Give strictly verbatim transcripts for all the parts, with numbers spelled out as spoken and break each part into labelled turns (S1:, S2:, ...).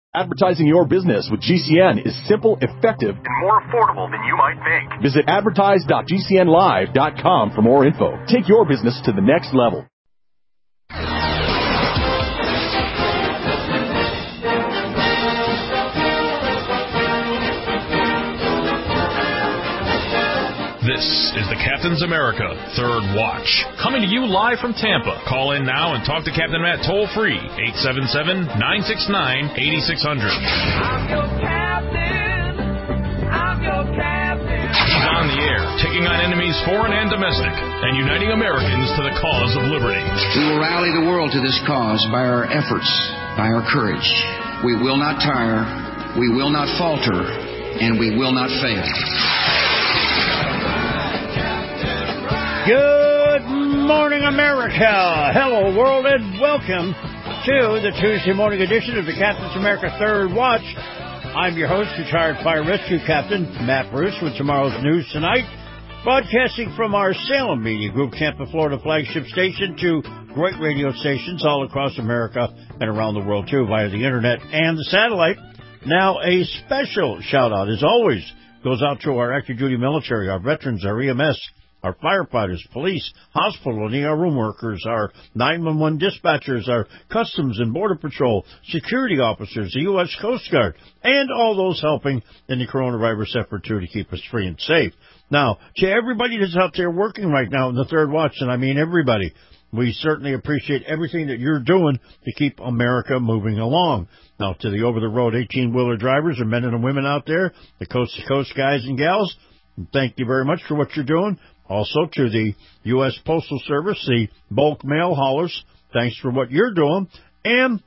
S1: Advertising your business with G C N is simple, effective, and more affordable than you might think. Visit advertise dot g c n live dot com for more info. Take your business to the next level.
S2: This is the Captain's America Third Watch, coming to you live from Tampa. Call in now and talk to Captain Matt toll-free, eight seven seven, nine six nine, eight six zero zero.
S3: I'm your captain. I'm your captain.
S2: He's on the air, taking on enemies foreign and domestic, and uniting Americans to the cause of liberty.
S4: We will rally the world to this cause by our efforts, by our courage. We will not tire, we will not falter, and we will not fail.
S5: Good morning, America. Hello, world, and welcome to the Tuesday morning edition of the Captain's America Third Watch. I'm your host, retired fire rescue captain Matt Bruce, with tomorrow's news tonight. Broadcasting from our Salem Media Group, Tampa, Florida flagship station to great radio stations all across America and around the world, too, via the internet and the satellite. Now, a special shout-out, as always, goes out to our active duty military, our veterans, our E M S, our firefighters, police, hospital and E R room workers, our nine one one dispatchers, our Customs and Border Patrol, security officers, the U S Coast Guard, and all those helping in the coronavirus effort, too, to keep us free and safe. Now, to everybody that's out there working right now in the Third Watch, and I mean everybody, we certainly appreciate everything that you're doing to keep America moving along. Now, to the over-the-road eighteen-wheeler drivers and men and women out there, the coast-to-coast guys and gals, thank you very much for what you're doing. Also, to the U S Postal Service, the bulk mail haulers, thanks for what you're doing. And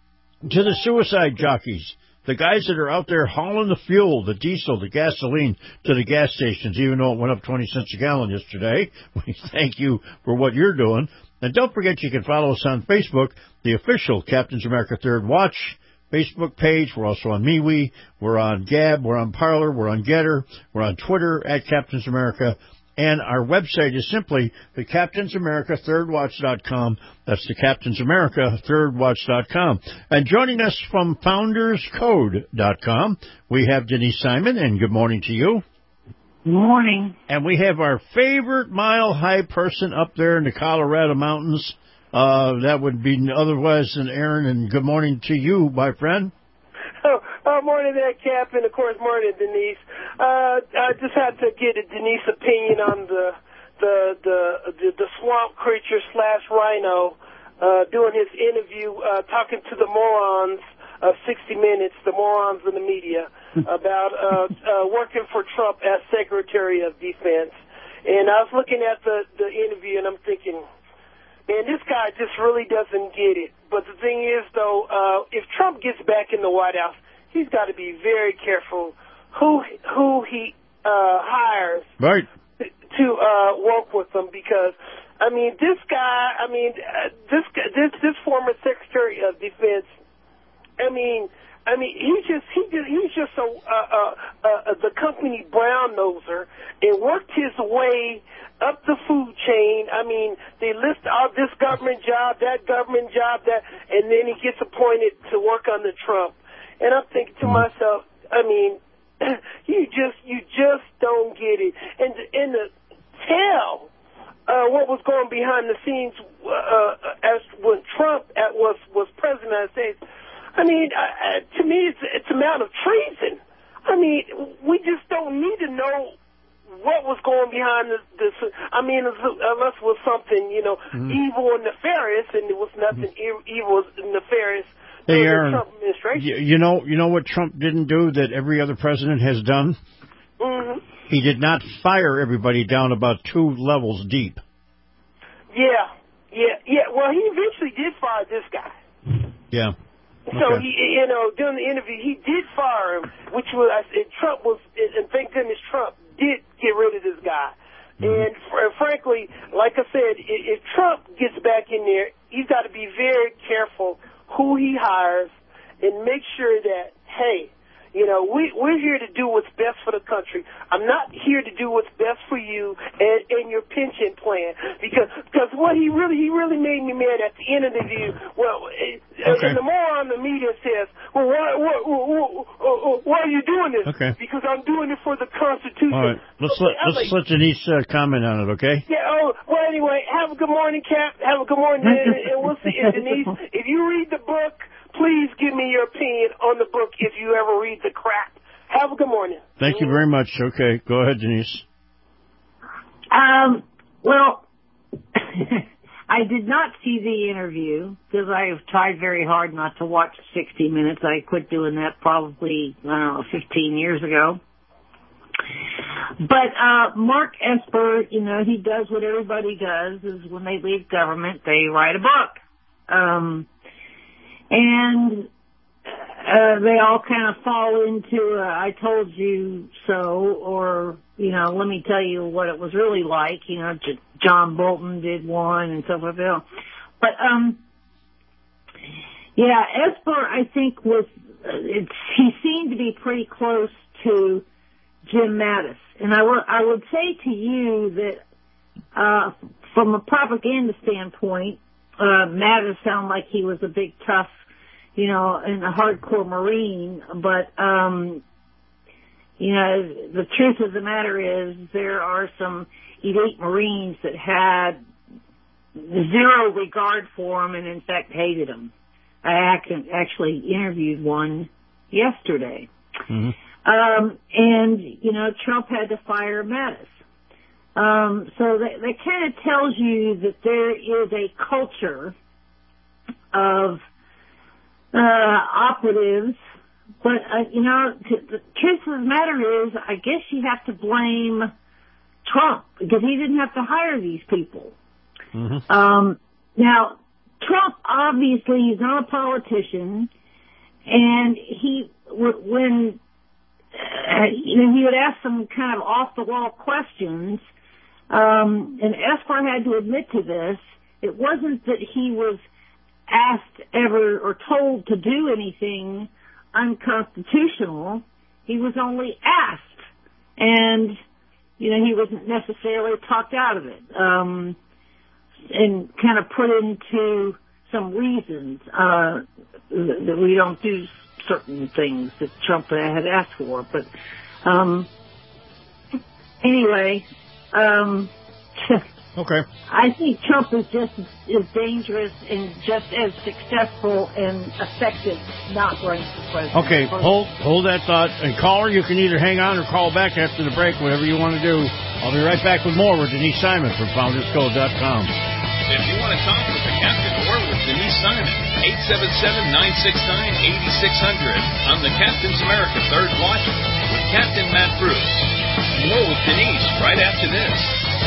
S5: to the suicide jockeys, the guys that are out there hauling the fuel, the diesel, the gasoline to the gas stations, even though it went up twenty cents a gallon yesterday. We thank you for what you're doing. And don't forget you can follow us on Facebook, the official Captain's America Third Watch Facebook page. We're also on MeWe. We're on Gab. We're on Parler. We're on Getter. We're on Twitter at Captain's America. And our website is simply the Captain's America Third Watch dot com. That's the Captain's America Third Watch dot com. And joining us from Founders Code dot com, we have Denise Simon, and good morning to you.
S6: Good morning.
S5: And we have our favorite mile-high person up there in the Colorado mountains. Uh, that would be otherwise than Aaron, and good morning to you, my friend.
S7: Oh, uh, morning there, Cap, and of course, morning, Denise. Uh, I just had to get a Denise opinion on the the the the, the swamp creature slash rhino uh, doing his interview, uh, talking to the morons of sixty minutes, the morons in the media, about uh, uh, working for Trump as Secretary of Defense. And I was looking at the the interview, and I'm thinking, man, this guy just really doesn't get it. But the thing is, though, uh, if Trump gets back in the White House, he's got to be very careful who who he uh, hires
S5: right.
S7: to uh, work with them, because, I mean, this guy, I mean, uh, this this this former Secretary of Defense, I mean, I mean, he just he just he's just a, a, a, a the company brown noser and worked his way up the food chain. I mean, they list out this government job, that government job, that, and then he gets appointed to work under Trump. And I'm thinking to myself, I mean, you just you just don't get it. And and to tell uh, what was going behind the scenes uh, as when Trump at, was was president of the United States. I mean, uh, to me, it's it's a matter of treason. I mean, we just don't need to know what was going behind this, this I mean, unless it was something, you know, mm-hmm. evil and nefarious, and it was nothing mm-hmm. evil and nefarious
S5: hey,
S7: in
S5: Aaron,
S7: the Trump administration.
S5: You, you know, you know what Trump didn't do that every other president has done?
S7: Mm-hmm.
S5: He did not fire everybody down about two levels deep.
S7: Yeah, yeah, yeah. Well, he eventually did fire this guy.
S5: Yeah. Okay.
S7: So he, you know, during the interview, he did fire him, which was, I said, Trump was, and thank goodness Trump did get rid of this guy. Mm-hmm. And fr- frankly, like I said, if, if Trump gets back in there, he's got to be very careful who he hires and make sure that, hey, You know, we, we're here to do what's best for the country. I'm not here to do what's best for you and, and your pension plan. Because because what he really he really made me mad at the end of the view. Well, okay. And the moron in the media says, well, why, why, why, why are you doing this?
S5: Okay.
S7: Because I'm doing it for the Constitution.
S5: All right. Let's let, let's like, let Denise uh, comment on it, okay?
S7: Yeah, oh, well, anyway, have a good morning, Cap. Have a good morning, and, and we'll see. And Denise, if you read the book, please give me your opinion on the book if you ever read the crap. Have a good morning.
S5: Thank you very much. Okay, go ahead, Denise.
S6: Um, well, I did not see the interview because I have tried very hard not to watch sixty minutes. I quit doing that probably, I don't know, fifteen years ago. But uh Mark Esper, you know, he does what everybody does, is when they leave government, they write a book. Um And uh, they all kind of fall into, uh, I told you so, or, you know, let me tell you what it was really like. You know, J- John Bolton did one and so forth. But, um, yeah, Esper, I think, was, uh, it's, he seemed to be pretty close to Jim Mattis. And I, w- I would say to you that, uh, from a propaganda standpoint, uh, Mattis sounded like he was a big, tough, you know, and a hardcore Marine, but, um, you know, the truth of the matter is there are some elite Marines that had zero regard for him and, in fact, hated him. I actually interviewed one yesterday.
S5: Mm-hmm.
S6: Um, and, you know, Trump had to fire Mattis. Um, so that, that kind of tells you that there is a culture of uh, operatives. But, uh, you know, t- the truth of the matter is, I guess you have to blame Trump because he didn't have to hire these people.
S5: Mm-hmm.
S6: Um, now, Trump, obviously, he's not a politician, and he, when, uh, you know, he would ask some kind of off-the-wall questions, um, and Esper had to admit to this. It wasn't that he was asked ever or told to do anything unconstitutional. He was only asked, and, you know, he wasn't necessarily talked out of it, um, and kind of put into some reasons uh, that we don't do certain things that Trump had asked for. But um, anyway, um,
S5: okay.
S6: I think Trump is just as dangerous and just as successful and effective not running for president.
S5: Okay, hold hold that thought. And caller, you can either hang on or call back after the break, whatever you want to do. I'll be right back with more with Denise Simon from Founders Code dot com.
S2: If you want to talk with the captain or with Denise Simon, eight seven seven, nine six nine, eight six zero zero on the Captain's America Third Watch with Captain Matt Bruce. More with Denise right after this.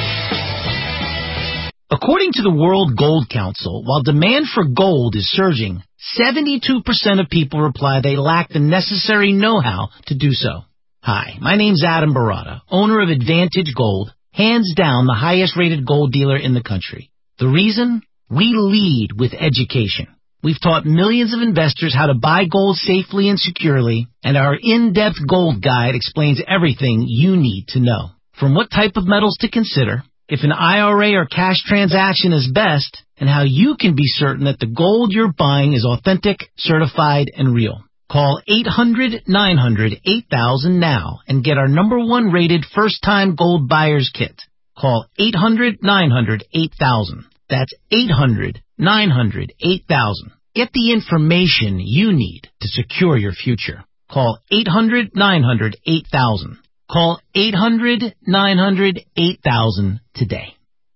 S8: According to the World Gold Council, while demand for gold is surging, seventy-two percent of people reply they lack the necessary know-how to do so. Hi, my name's Adam Barata, owner of Advantage Gold, hands down the highest-rated gold dealer in the country. The reason? We lead with education. We've taught millions of investors how to buy gold safely and securely, and our in-depth gold guide explains everything you need to know. From what type of metals to consider, if an I R A or cash transaction is best, and how you can be certain that the gold you're buying is authentic, certified, and real. Call eight hundred, nine hundred, eight thousand now and get our number one rated first-time gold buyer's kit. Call eight hundred, nine hundred, eight thousand. That's eight hundred, nine hundred, eight thousand. Get the information you need to secure your future. Call eight hundred, nine hundred, eight thousand. Call eight hundred, nine hundred, eight thousand today.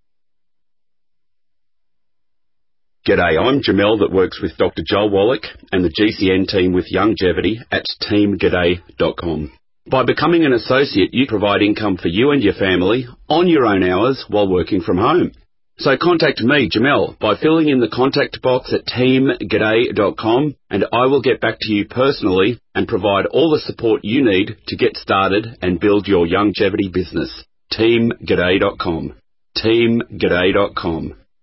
S9: G'day, I'm Jamel that works with Doctor Joel Wallach and the G C N team with Longevity at team g'day dot com. By becoming an associate, you provide income for you and your family on your own hours while working from home. So contact me, Jamel, by filling in the contact box at team g'day dot com, and I will get back to you personally and provide all the support you need to get started and build your longevity business. team g'day dot com. team g'day dot com.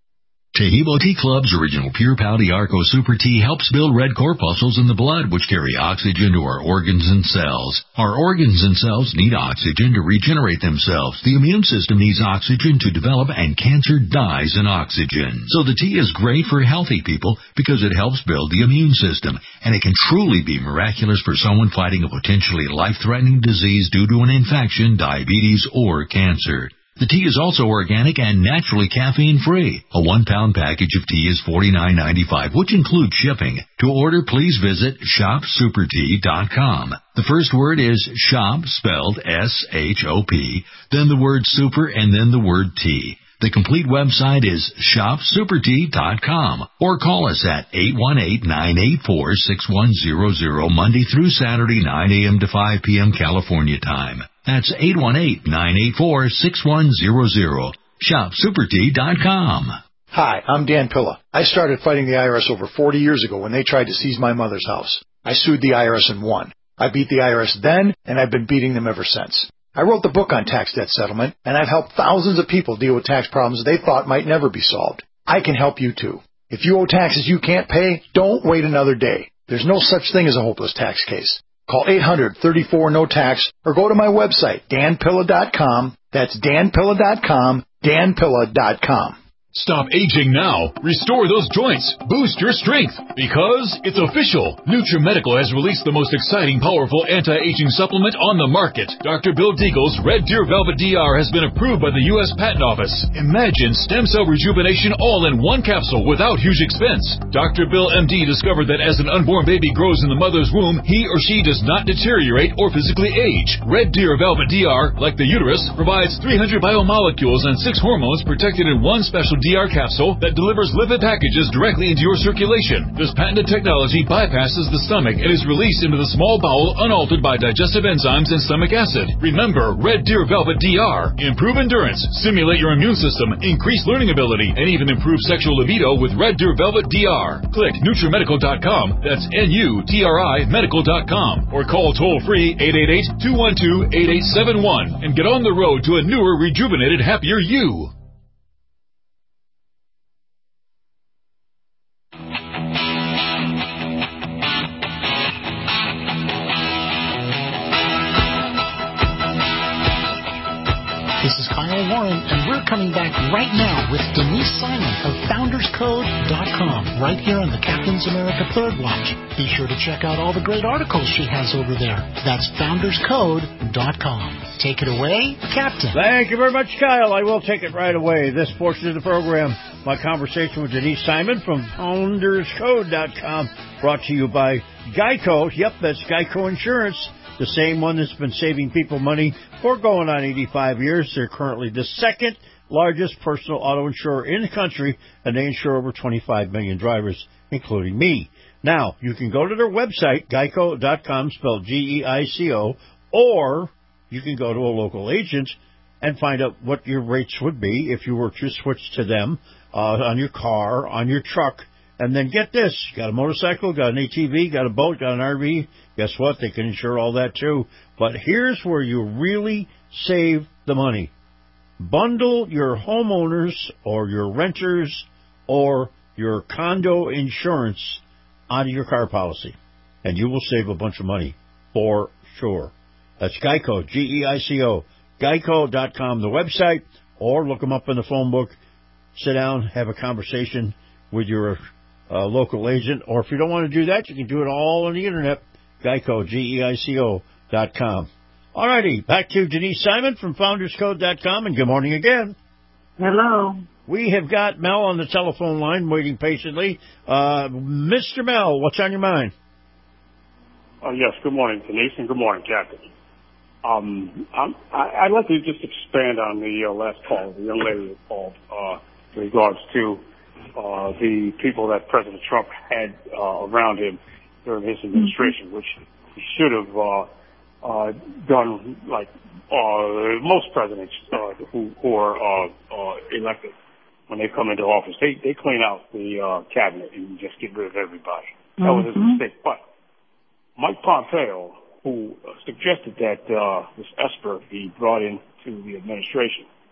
S10: Tahibo Tea Club's original Pure Pau Diarco Super Tea helps build red corpuscles in the blood, which carry oxygen to our organs and cells. Our organs and cells need oxygen to regenerate themselves. The immune system needs oxygen to develop, and cancer dies in oxygen. So the tea is great for healthy people because it helps build the immune system, and it can truly be miraculous for someone fighting a potentially life-threatening disease due to an infection, diabetes, or cancer. The tea is also organic and naturally caffeine-free. A one-pound package of tea is forty-nine ninety-five, which includes shipping. To order, please visit shop super tea dot com. The first word is shop, spelled S H O P, then the word super, and then the word tea. The complete website is shop super tea dot com, or call us at eight one eight, nine eight four, six one zero zero, Monday through Saturday, nine a.m. to five p.m. California time. That's eight one eight, nine eight four, six one zero zero. shop super tea dot com.
S11: Hi, I'm Dan Pilla. I started fighting the I R S over forty years ago when they tried to seize my mother's house. I sued the I R S and won. I beat the I R S then, and I've been beating them ever since. I wrote the book on tax debt settlement, and I've helped thousands of people deal with tax problems they thought might never be solved. I can help you too. If you owe taxes you can't pay, don't wait another day. There's no such thing as a hopeless tax case. Call eight hundred, thirty-four, no tax or go to my website, dan pilla dot com. That's dan pilla dot com, dan pilla dot com.
S1: Stop aging now. Restore those joints. Boost your strength. Because it's official. NutriMedical has released the most exciting, powerful anti-aging supplement on the market. Doctor Bill Deagle's Red Deer Velvet D R has been approved by the U S Patent Office. Imagine stem cell rejuvenation all in one capsule without huge expense. Doctor Bill M D discovered that as an unborn baby grows in the mother's womb, he or she does not deteriorate or physically age. Red Deer Velvet D R, like the uterus, provides three hundred biomolecules and six hormones protected in one special D R capsule that delivers lipid packages directly into your circulation. This patented technology bypasses the stomach and is released into the small bowel unaltered by digestive enzymes and stomach acid. Remember, Red Deer Velvet D R. Improve endurance, stimulate your immune system, increase learning ability, and even improve sexual libido with Red Deer Velvet D R. Click NutriMedical dot com, that's N U T R I medical dot com, or call toll-free eight eight eight, two one two, eight eight seven one and get on the road to a newer, rejuvenated, happier you.
S8: This is Kyle Warren, and we're coming back right now with Denise Simon of founders code dot com, right here on the Captain's America Third Watch. Be sure to check out all the great articles she has over there. That's founders code dot com. Take it away, Captain.
S5: Thank you very much, Kyle. I will take it right away. This portion of the program, my conversation with Denise Simon from founders code dot com, brought to you by Geico. Yep, that's Geico Insurance. The same one that's been saving people money for going on eighty-five years. They're currently the second largest personal auto insurer in the country, and they insure over twenty-five million drivers, including me. Now, you can go to their website, geico dot com, spelled G E I C O, or you can go to a local agent and find out what your rates would be if you were to switch to them uh, on your car, on your truck. And then get this, you got a motorcycle, got an A T V, got a boat, got an R V, guess what? They can insure all that too. But here's where you really save the money. Bundle your homeowners or your renters or your condo insurance onto your car policy, and you will save a bunch of money for sure. That's Geico, G E I C O, geico dot com, the website, or look them up in the phone book. Sit down, have a conversation with your Uh, local agent, or if you don't want to do that, you can do it all on the internet. Geico, G E I C O dot com. All righty, back to Denise Simon from founders code dot com, and good morning again.
S6: Hello.
S5: We have got Mel on the telephone line waiting patiently. Uh, Mister Mel, what's on your mind?
S12: Uh, yes, good morning, Denise, and good morning, Captain. Um, I'm, I, I'd like to just expand on the uh, last call, the young lady that called, uh, in regards to Uh, the people that President Trump had uh, around him during his administration, which he should have uh, uh, done like uh, most presidents uh, who, who are uh, uh, elected when they come into office. They they clean out the uh, cabinet and just get rid of everybody. That mm-hmm. was his mistake. But Mike Pompeo, who suggested that uh, this Esper be brought into the administration,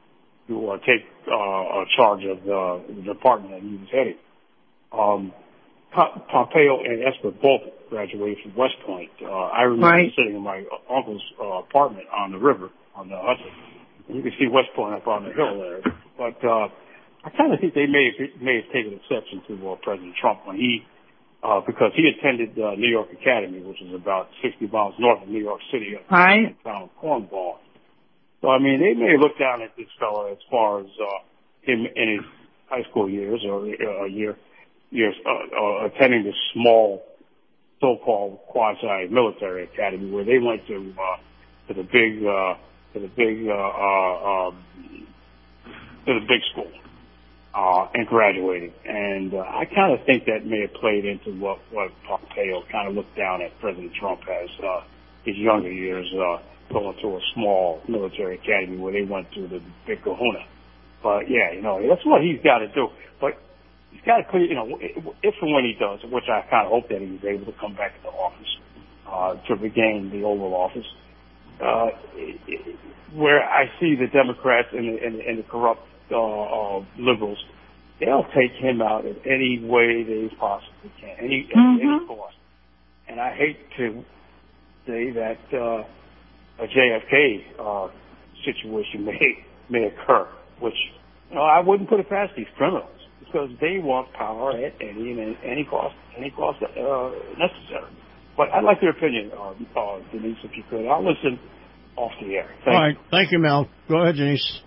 S12: to uh, take uh, charge of the, the department that he was heading. Um, Pompeo and Esper both graduated from West Point. Uh, I remember
S6: right.
S12: sitting in my uncle's uh, apartment on the river, on the Hudson. You can see West Point up on the hill there. But uh, I kind of think they may have, may have taken exception to uh, President Trump when he, uh, because he attended uh, New York Academy, which is about sixty miles north of New York City,
S6: right.
S12: in the town of Cornwall. So, I mean, they may have looked down at this fellow as far as uh, him in his high school years or uh, year, years uh, uh, attending this small so-called quasi-military academy where they went to uh, to the big uh, to the big uh, uh, um, to the big school uh, and graduated. And uh, I kind of think that may have played into what what Pompeo kind of looked down at President Trump as uh, his younger years. Uh, going to a small military academy where they went to the big kahuna. But yeah, you know, that's what he's got to do. But he's got to clear, you know, if and when he does, which I kind of hope that he's able to come back into office, uh, to regain the Oval Office, uh, where I see the Democrats and the, and the, and the corrupt, uh, uh, liberals, they'll take him out in any way they possibly can, any, mm-hmm. at any cost. And I hate to say that, uh, a J F K uh, situation may may occur, which you know I wouldn't put it past these criminals because they want power at any and any cost, any cost uh, necessary. But I'd like your opinion, uh, uh, Denise, if you could. I'll listen off the air. Thank
S5: All right,
S12: you.
S5: thank you, Mel. Go ahead, Denise.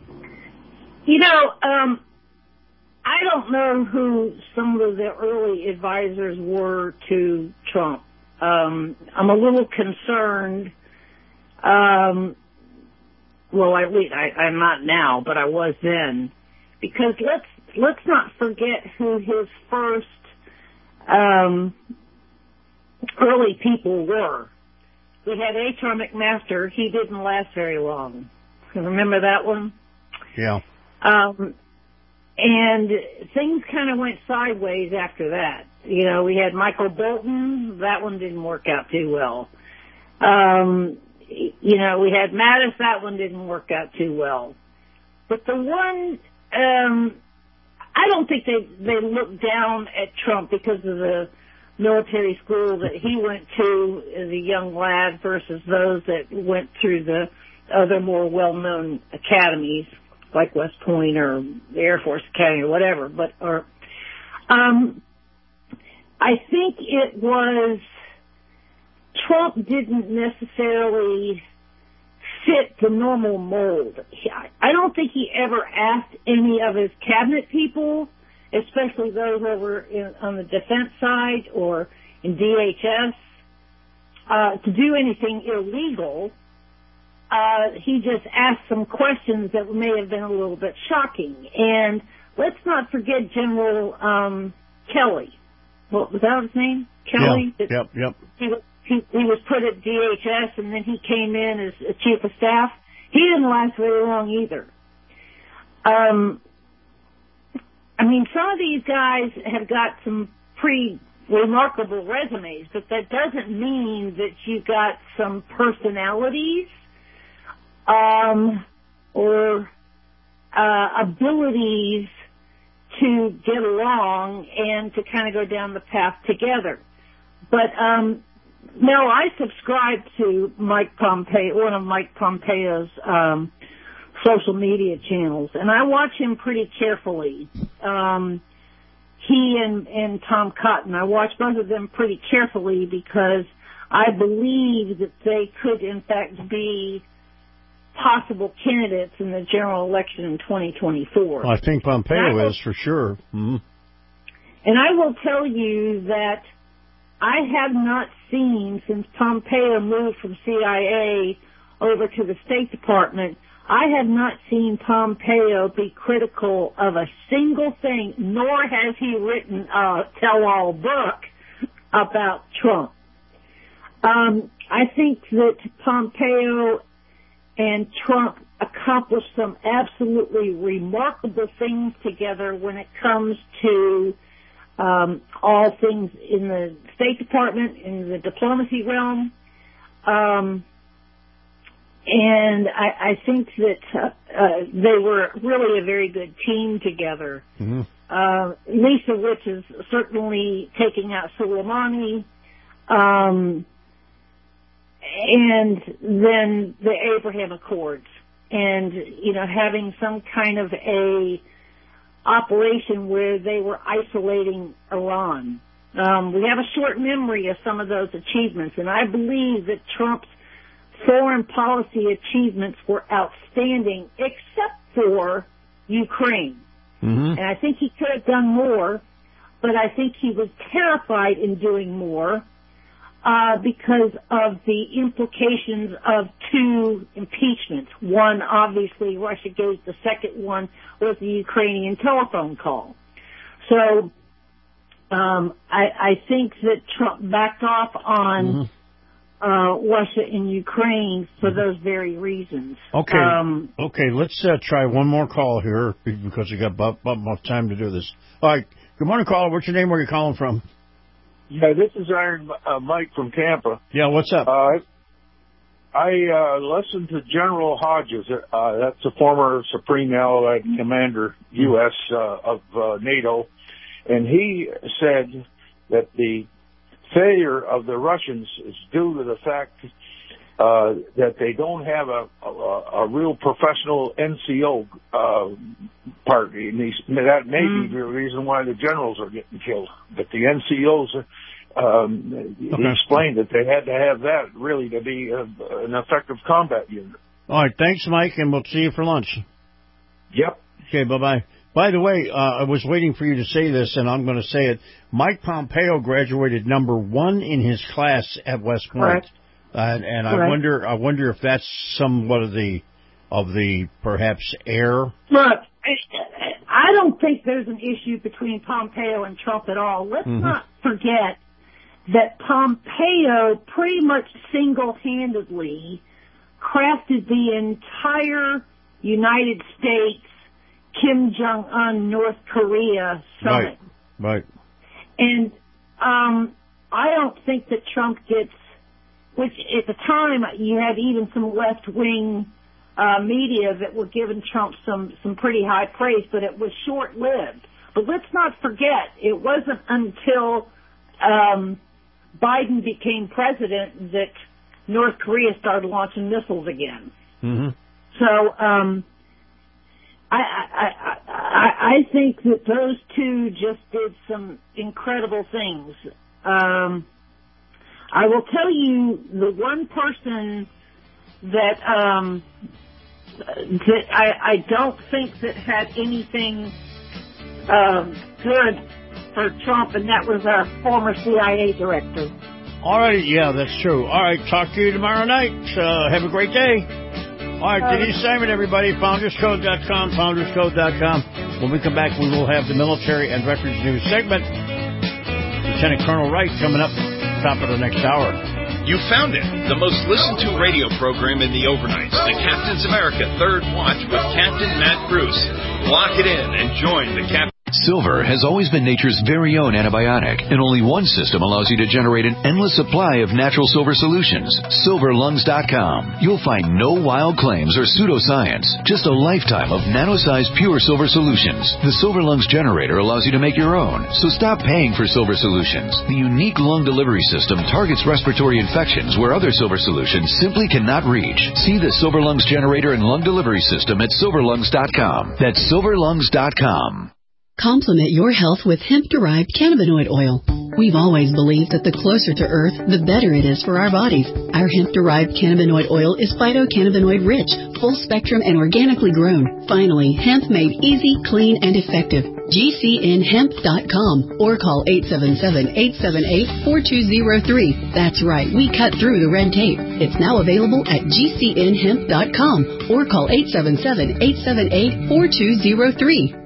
S6: You know, um, I don't know who some of the early advisors were to Trump. Um, I'm a little concerned. Um, well, I, I, I'm not now, but I was then, because let's let's not forget who his first um, early people were. We had H R McMaster. He didn't last very long. Remember that one?
S5: Yeah.
S6: Um, and things kind of went sideways after that. You know, we had Michael Bolton. That one didn't work out too well. Um, you know, we had Mattis. That one didn't work out too well. But the one, um, I don't think they, they looked down at Trump because of the military school that he went to as a young lad versus those that went through the other more well-known academies like West Point or the Air Force Academy or whatever. But, or, um, I think it was Trump didn't necessarily fit the normal mold. I don't think he ever asked any of his cabinet people, especially those over in, on the defense side or in D H S, uh, to do anything illegal. Uh, he just asked some questions that may have been a little bit shocking. And let's not forget General um, Kelly. What was that his name? Kelly?
S5: Yeah. Yep, yep.
S6: He was, he, he was put at D H S, and then he came in as a chief of staff. He didn't last very long either. Um, I mean, some of these guys have got some pretty remarkable resumes, but that doesn't mean that you got some personalities um, or uh, abilities to get along and to kind of go down the path together. But, um, Mel, I subscribe to Mike Pompeo, one of Mike Pompeo's um, social media channels, and I watch him pretty carefully. Um, he and, and Tom Cotton, I watch both of them pretty carefully because I believe that they could, in fact, be possible candidates in the general election in twenty twenty-four.
S5: I think Pompeo is for sure. Mm-hmm.
S6: And I will tell you that I have not seen, since Pompeo moved from C I A over to the State Department, I have not seen Pompeo be critical of a single thing, nor has he written a tell-all book about Trump. Um, I think that Pompeo and Trump accomplished some absolutely remarkable things together when it comes to um, all things in the State Department, in the diplomacy realm. Um, and I, I think that uh, uh, they were really a very good team together.
S5: Mm-hmm.
S6: Uh, Lisa Witch is certainly taking out Soleimani, um, and then the Abraham Accords, and you know, having some kind of a operation where they were isolating Iran. Um, we have a short memory of some of those achievements, and I believe that Trump's foreign policy achievements were outstanding, except for Ukraine.
S5: Mm-hmm.
S6: And I think he could have done more, but I think he was terrified in doing more uh, because of the implications of two impeachments. One, obviously, Russiagate. The second one was the Ukrainian telephone call. So um, I, I think that Trump backed off on mm-hmm. Uh, Russia and Ukraine for those very reasons.
S5: Okay,
S6: um,
S5: okay. Let's uh, try one more call here because we got about, about enough time to do this. All right. Good morning, caller. What's your name? Where are you calling from?
S13: Yeah, this is Iron uh, Mike from Tampa.
S5: Yeah, what's up?
S13: Uh, I uh, listened to General Hodges. Uh, that's a former Supreme Allied Commander, U S uh, of uh, NATO, and he said that the failure of the Russians is due to the fact uh, that they don't have a, a, a real professional N C O uh, party. And these, that may mm. be the reason why the generals are getting killed. But the N C Os, um, okay. he explained that they had to have that really to be a, an effective combat unit.
S5: All right, thanks, Mike, and we'll see you for lunch.
S13: Yep.
S5: Okay, bye-bye. By the way, uh, I was waiting for you to say this, and I'm going to say it. Mike Pompeo graduated number one in his class at West Point,
S6: Correct.
S5: uh, and, and
S6: Correct.
S5: I wonder, I wonder if that's somewhat of the, of the perhaps air.
S6: Look, I don't think there's an issue between Pompeo and Trump at all. Let's mm-hmm. not forget that Pompeo pretty much single-handedly crafted the entire United States Kim Jong-un North Korea summit.
S5: Right, right.
S6: And um, I don't think that Trump gets, which at the time you had even some left-wing uh, media that were giving Trump some, some pretty high praise, but it was short-lived. But let's not forget, it wasn't until um, Biden became president that North Korea started launching missiles again.
S5: Mm-hmm.
S6: So, um, I, I, I, I think that those two just did some incredible things. Um, I will tell you the one person that, um, that I, I don't think that had anything, um, good for Trump, and that was our former C I A director.
S5: All right. Yeah, that's true. All right. Talk to you tomorrow night. Uh, have a great day. All right, Denise Simon, everybody, founders code dot com, founders code dot com. When we come back, we will have the military and veterans news segment. Lieutenant Colonel Wright coming up top of the next hour.
S2: You found it, the most listened to radio program in the overnights, the Captain's America Third Watch with Captain Matt Bruce. Lock it in and join the Captain.
S10: Silver has always been nature's very own antibiotic, and only one system allows you to generate an endless supply of natural silver solutions. silver lungs dot com. You'll find no wild claims or pseudoscience, just a lifetime of nano-sized pure silver solutions. The Silver Lungs generator allows you to make your own, so stop paying for silver solutions. The unique lung delivery system targets respiratory infections where other silver solutions simply cannot reach. See the Silver Lungs generator and lung delivery system at silver lungs dot com. That's silver lungs dot com.
S14: Complement your health with hemp-derived cannabinoid oil. We've always believed that the closer to Earth, the better it is for our bodies. Our hemp-derived cannabinoid oil is phytocannabinoid-rich, full-spectrum, and organically grown. Finally, hemp made easy, clean, and effective. G C N hemp dot com or call eight seven seven, eight seven eight, four two zero three. That's right, we cut through the red tape. It's now available at G C N hemp dot com or call eight seven seven, eight seven eight, four two zero three.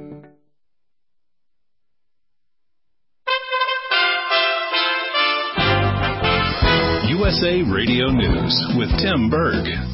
S15: U S A Radio News with Tim Berg.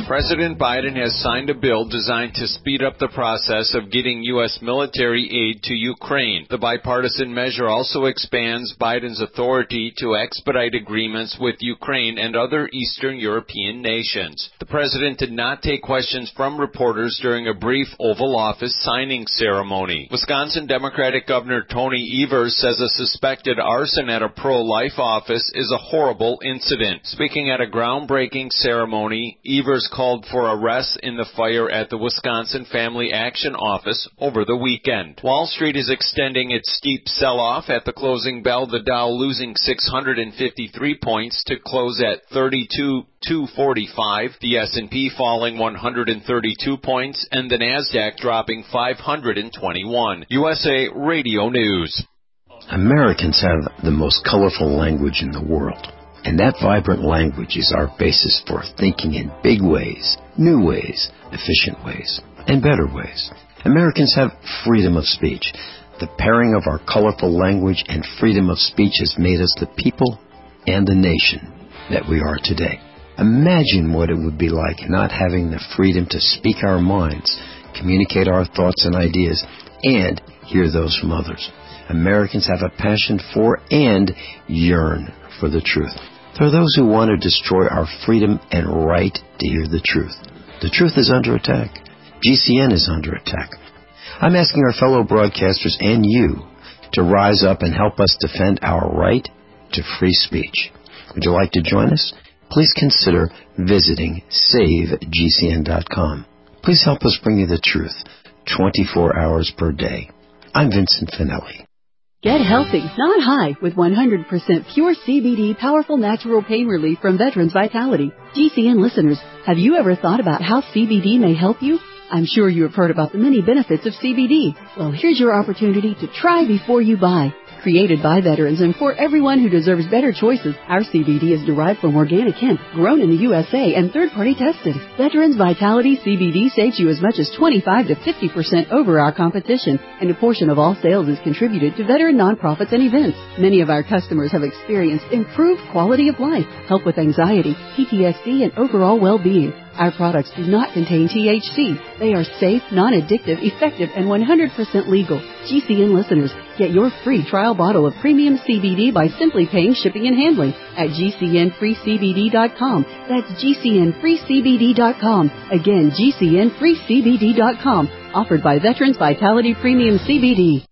S15: President Biden has signed a bill designed to speed up the process of getting U S military aid to Ukraine. The bipartisan measure also expands Biden's authority to expedite agreements with Ukraine and other Eastern European nations. The president did not take questions from reporters during a brief Oval Office signing ceremony. Wisconsin Democratic Governor Tony Evers says a suspected arson at a pro-life office is a horrible incident. Speaking at a groundbreaking ceremony, Evers called for arrests in the fire at the Wisconsin Family Action Office over the weekend. Wall Street is extending its steep sell-off at the closing bell, the Dow losing six hundred fifty-three points to close at thirty-two thousand two hundred forty-five, the S and P falling one hundred thirty-two points, and the NASDAQ dropping five hundred twenty-one. U S A Radio News.
S16: Americans have the most colorful language in the world. And that vibrant language is our basis for thinking in big ways, new ways, efficient ways, and better ways. Americans have freedom of speech. The pairing of our colorful language and freedom of speech has made us the people and the nation that we are today. Imagine what it would be like not having the freedom to speak our minds, communicate our thoughts and ideas, and hear those from others. Americans have a passion for and yearn for the truth. There are those who want to destroy our freedom and right to hear the truth. The truth is under attack. G C N is under attack. I'm asking our fellow broadcasters and you to rise up and help us defend our right to free speech. Would you like to join us? Please consider visiting save G C N dot com. Please help us bring you the truth twenty-four hours per day. I'm Vincent Finelli.
S14: Get healthy, not high, with one hundred percent pure C B D powerful natural pain relief from Veterans Vitality. G C N listeners, have you ever thought about how C B D may help you? I'm sure you have heard about the many benefits of C B D. Well, here's your opportunity to try before you buy. Created by veterans and for everyone who deserves better choices, our C B D is derived from organic hemp, grown in the U S A and third-party tested. Veterans Vitality C B D saves you as much as twenty-five to fifty percent over our competition, and a portion of all sales is contributed to veteran nonprofits and events. Many of our customers have experienced improved quality of life, help with anxiety, P T S D, and overall well-being. Our products do not contain T H C. They are safe, non-addictive, effective, and one hundred percent legal. G C N listeners, get your free trial bottle of premium C B D by simply paying shipping and handling at G C N free C B D dot com. That's G C N free C B D dot com. Again, G C N free C B D dot com. Offered by Veterans Vitality Premium C B D.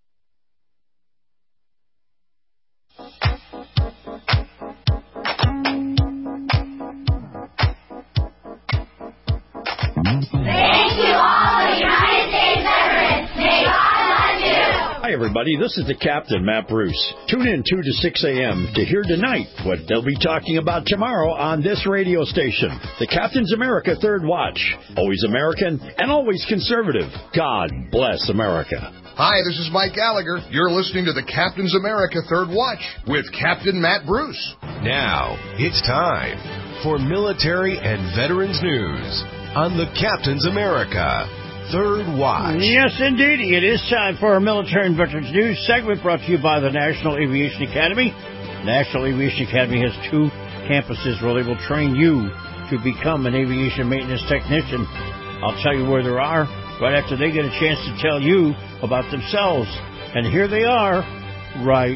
S3: Thank you all, United States veterans. May God bless you.
S5: Hi, everybody. This is the Captain, Matt Bruce. Tune in two to six a.m. to hear tonight what they'll be talking about tomorrow on this radio station. The Captain's America Third Watch. Always American and always conservative. God bless America.
S17: Hi, this is Mike Gallagher. You're listening to the Captain's America Third Watch with Captain Matt Bruce.
S18: Now, it's time for military and veterans news on the Captain's America Third Watch.
S5: Yes, indeed. It is time for our Military and Veterans News segment brought to you by the National Aviation Academy. National Aviation Academy has two campuses where they will train you to become an aviation maintenance technician. I'll tell you where they are right after they get a chance to tell you about themselves. And here they are right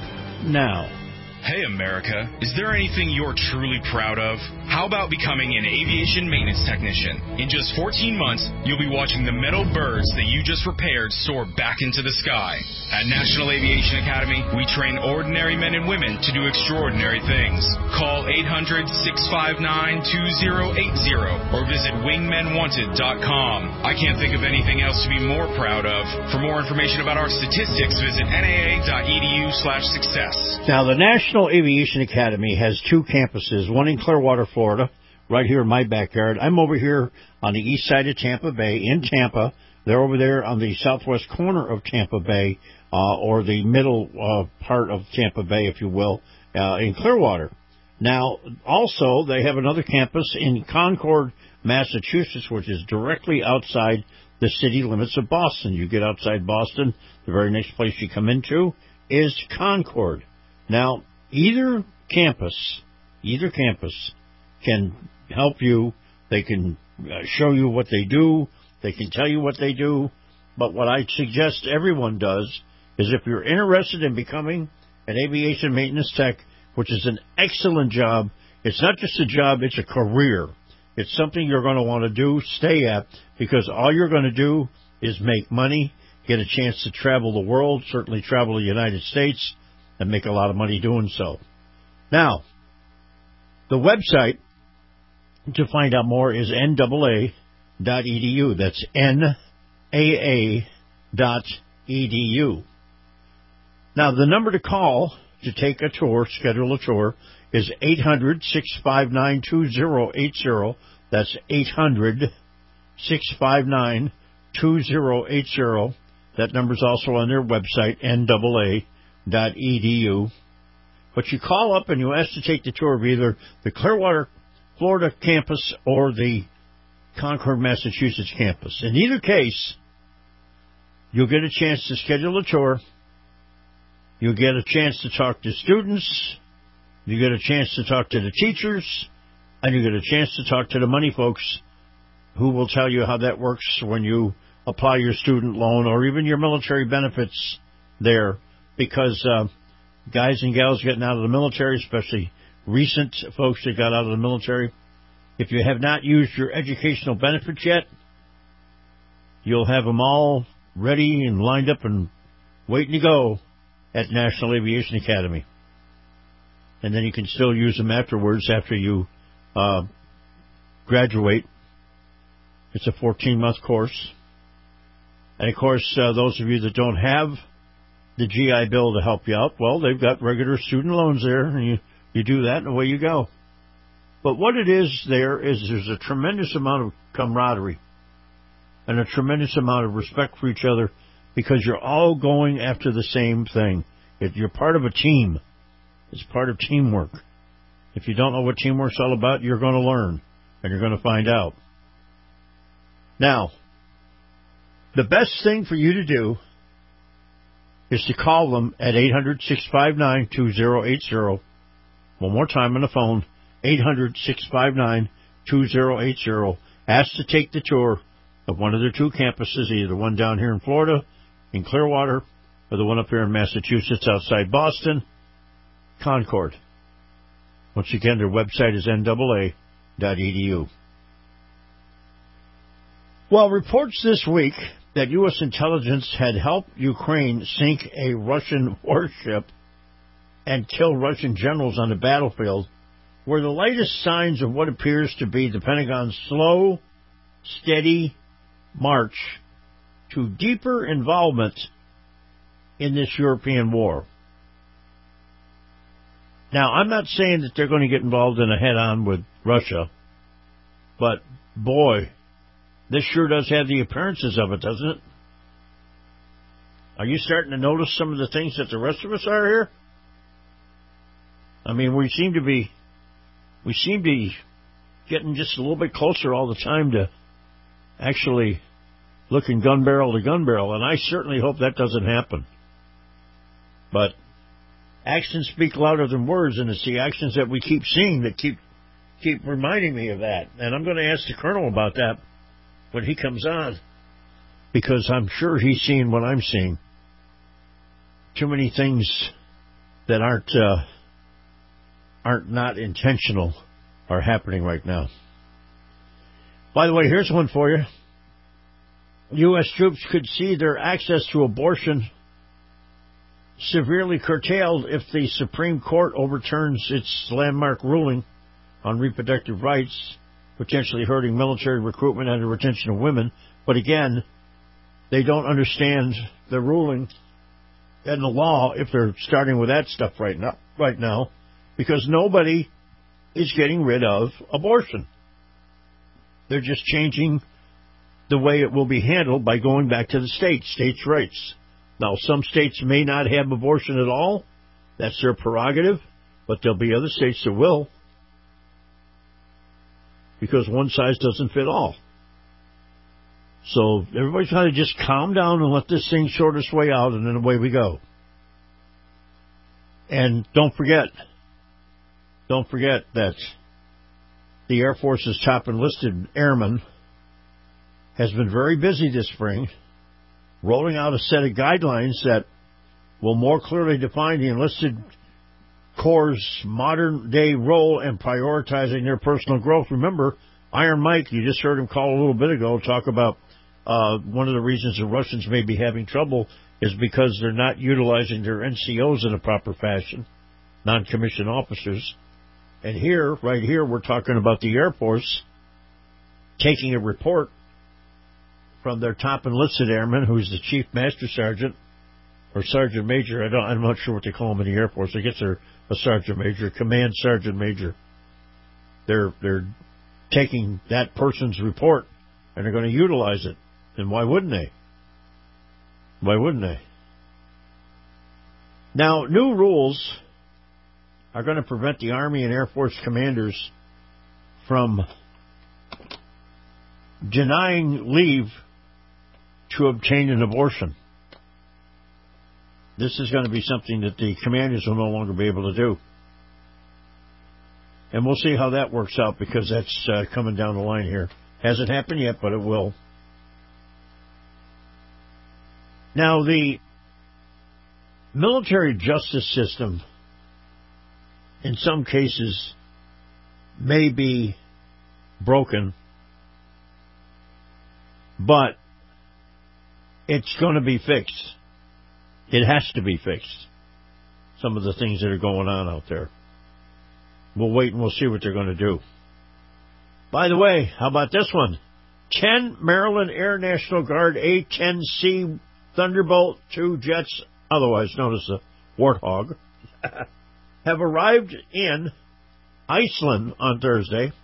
S5: now.
S19: Hey, America, is there anything you're truly proud of? How about becoming an aviation maintenance technician? In just fourteen months, you'll be watching the metal birds that you just repaired soar back into the sky. At National Aviation Academy, we train ordinary men and women to do extraordinary things. Call eight hundred, six five nine, two zero eight zero or visit wingmen wanted dot com. I can't think of anything else to be more proud of. For more information about our statistics, visit N A A dot E D U slash success.
S5: Now, the National Aviation Academy has two campuses, one in Clearwater, Florida, right here in my backyard. I'm over here on the east side of Tampa Bay, in Tampa. They're over there on the southwest corner of Tampa Bay, uh, or the middle uh, part of Tampa Bay, if you will, uh, in Clearwater. Now, also, they have another campus in Concord, Massachusetts, which is directly outside the city limits of Boston. You get outside Boston, the very next place you come into is Concord. Now, either campus, either campus can help you. They can uh, show you what they do. They can tell you what they do. But what I suggest everyone does is if you're interested in becoming an aviation maintenance tech, which is an excellent job, it's not just a job, it's a career. It's something you're going to want to do, stay at, because all you're going to do is make money, get a chance to travel the world, certainly travel the United States, and make a lot of money doing so. Now, the website to find out more is N double A dot E D U. That's N A A dot E D U. Now, the number to call to take a tour, schedule a tour, is eight hundred, six five nine, two zero eight zero. That's eight hundred, six five nine, two zero eight zero. That number's also on their website, N double A dot E D U. But you call up and you ask to take the tour of either the Clearwater, Florida campus or the Concord, Massachusetts campus. In either case, you'll get a chance to schedule a tour. You'll get a chance to talk to students. You get a chance to talk to the teachers. And you get a chance to talk to the money folks who will tell you how that works when you apply your student loan or even your military benefits there. Because uh, guys and gals getting out of the military, especially recent folks that got out of the military, if you have not used your educational benefits yet, you'll have them all ready and lined up and waiting to go at National Aviation Academy. And then you can still use them afterwards after you uh, graduate. It's a fourteen-month course. And, of course, uh, those of you that don't have the G I Bill to help you out, well, they've got regular student loans there, and you, you do that, and away you go. But what it is there is there's a tremendous amount of camaraderie and a tremendous amount of respect for each other because you're all going after the same thing. It, you're part of a team. It's part of teamwork. If you don't know what teamwork's all about, you're going to learn, and you're going to find out. Now, the best thing for you to do is to call them at eight hundred, six five nine, two zero eight zero. One more time on the phone, eight hundred, six five nine, two zero eight zero. Ask to take the tour of one of their two campuses, either the one down here in Florida, in Clearwater, or the one up here in Massachusetts outside Boston, Concord. Once again, their website is N double A dot E D U. Well, reports this week that U S intelligence had helped Ukraine sink a Russian warship and kill Russian generals on the battlefield were the latest signs of what appears to be the Pentagon's slow, steady march to deeper involvement in this European war. Now, I'm not saying that they're going to get involved in a head-on with Russia, but, boy, this sure does have the appearances of it, doesn't it? Are you starting to notice some of the things that the rest of us are here? I mean, we seem to be, we seem to be getting just a little bit closer all the time to actually looking gun barrel to gun barrel, and I certainly hope that doesn't happen. But actions speak louder than words, and it's the actions that we keep seeing that keep keep reminding me of that. And I'm going to ask the Colonel about that when he comes on, because I'm sure he's seeing what I'm seeing. Too many things that aren't uh, aren't not intentional are happening right now. By the way, here's one for you. U S troops could see their access to abortion severely curtailed if the Supreme Court overturns its landmark ruling on reproductive rights, potentially hurting military recruitment and the retention of women. But again, they don't understand the ruling and the law if they're starting with that stuff right now, right now, because nobody is getting rid of abortion. They're just changing the way it will be handled by going back to the states, states' rights. Now, some states may not have abortion at all. That's their prerogative. But there'll be other states that will. Because one size doesn't fit all. So everybody's got to just calm down and let this thing sort its way out, and then away we go. And don't forget, don't forget that the Air Force's top enlisted airman, has been very busy this spring, rolling out a set of guidelines that will more clearly define the enlisted Corps' modern-day role and prioritizing their personal growth. Remember, Iron Mike, you just heard him call a little bit ago, talk about uh, one of the reasons the Russians may be having trouble is because they're not utilizing their N C Os in a proper fashion, non-commissioned officers. And here, right here, we're talking about the Air Force taking a report from their top enlisted airman, who's the Chief Master Sergeant, or Sergeant Major. I don't, I'm not sure what they call him in the Air Force. I guess they're a Sergeant Major, Command Sergeant Major. They're they're taking that person's report, and they're going to utilize it. And why wouldn't they? Why wouldn't they? Now, new rules are going to prevent the Army and Air Force commanders from denying leave to obtain an abortion. This is going to be something that the commanders will no longer be able to do. And we'll see how that works out, because that's uh, coming down the line here. Hasn't happened yet, but it will. Now, the military justice system, in some cases, may be broken, but it's going to be fixed. It has to be fixed. Some of the things that are going on out there. We'll wait and we'll see what they're going to do. By the way, how about this one? Ten Maryland Air National Guard A ten C Thunderbolt two jets, otherwise known as the Warthog, have arrived in Iceland on Thursday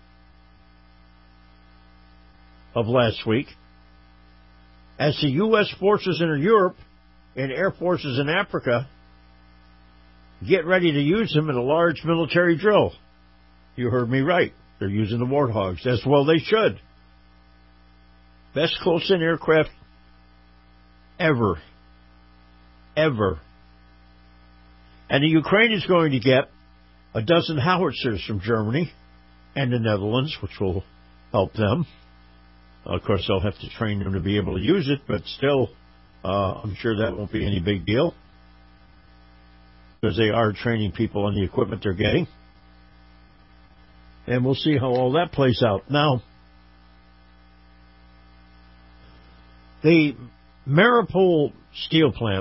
S5: of last week, as the U S forces in Europe and air forces in Africa get ready to use them in a large military drill. You heard me right. They're using the Warthogs. As well they should. Best close-in aircraft ever. Ever. And the Ukraine is going to get a dozen howitzers from Germany and the Netherlands, which will help them. Of course, they'll have to train them to be able to use it, but still, uh, I'm sure that won't be any big deal, because they are training people on the equipment they're getting. And we'll see how all that plays out. Now, the Mariupol steel plant,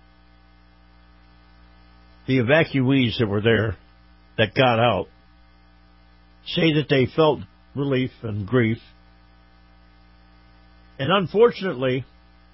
S5: the evacuees that were there that got out say that they felt relief and grief. And unfortunately,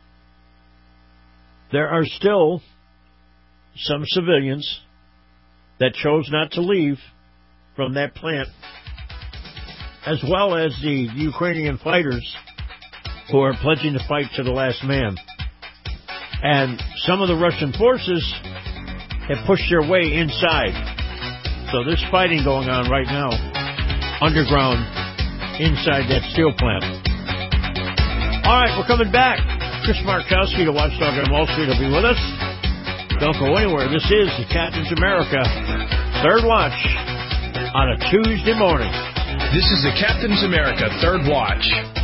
S5: there are still some civilians that chose not to leave from that plant, as well as the Ukrainian fighters who are pledging to fight to the last man. And some of the Russian forces have pushed their way inside. So there's fighting going on right now, underground, inside that steel plant. All right, we're coming back. Chris Markowski, the Watchdog on Wall Street, will be with us. Don't go anywhere. This is the Captain's America Third Watch on a Tuesday morning.
S19: This is the Captain's America Third Watch.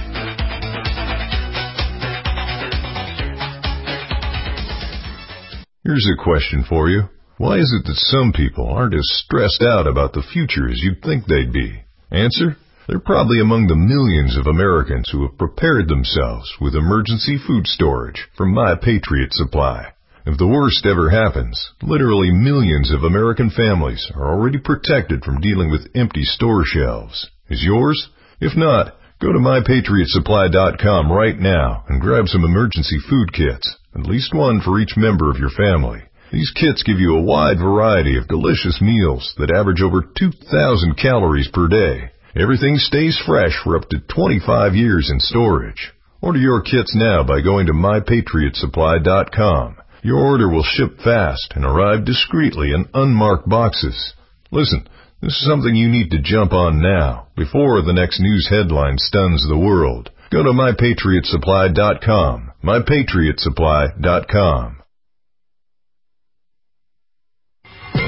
S20: Here's a question for you. Why is it that some people aren't as stressed out about the future as you'd think they'd be? Answer? They're probably among the millions of Americans who have prepared themselves with emergency food storage from My Patriot Supply. If the worst ever happens, literally millions of American families are already protected from dealing with empty store shelves. Is yours? If not, go to my patriot supply dot com right now and grab some emergency food kits, at least one for each member of your family. These kits give you a wide variety of delicious meals that average over two thousand calories per day. Everything stays fresh for up to twenty-five years in storage. Order your kits now by going to my patriot supply dot com. Your order will ship fast and arrive discreetly in unmarked boxes. Listen, this is something you need to jump on now, before the next news headline stuns the world. Go to my patriot supply dot com. my patriot supply dot com.